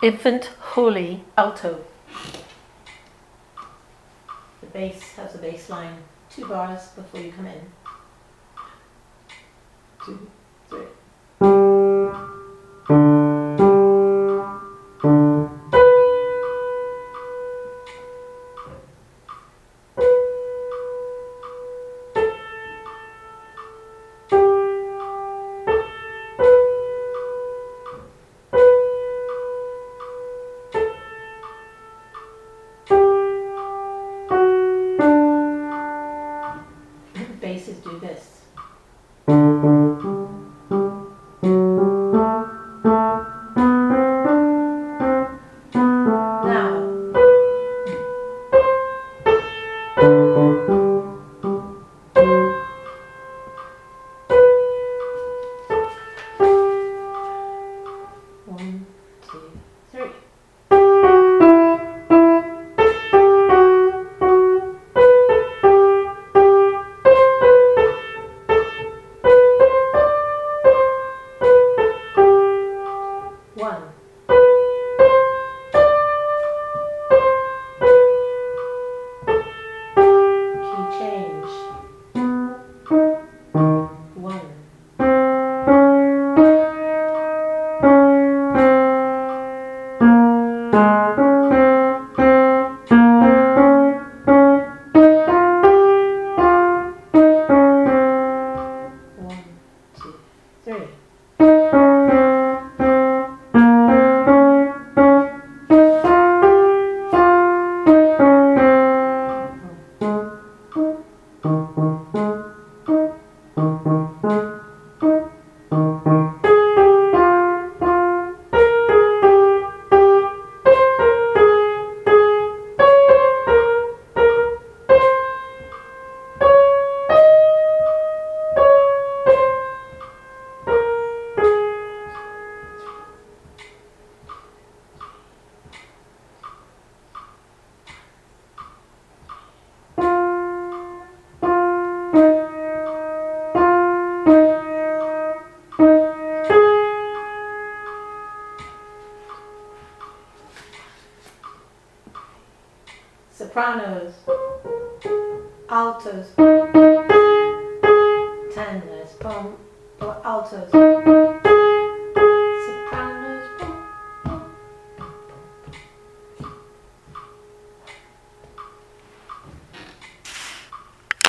Infant Holy alto. The bass has a bass line 2 bars before you come in. 2, 3. Basses do this. Now, one, two, three. One. Key change. One. One, two, three. Sopranos, altos, tenors, altos.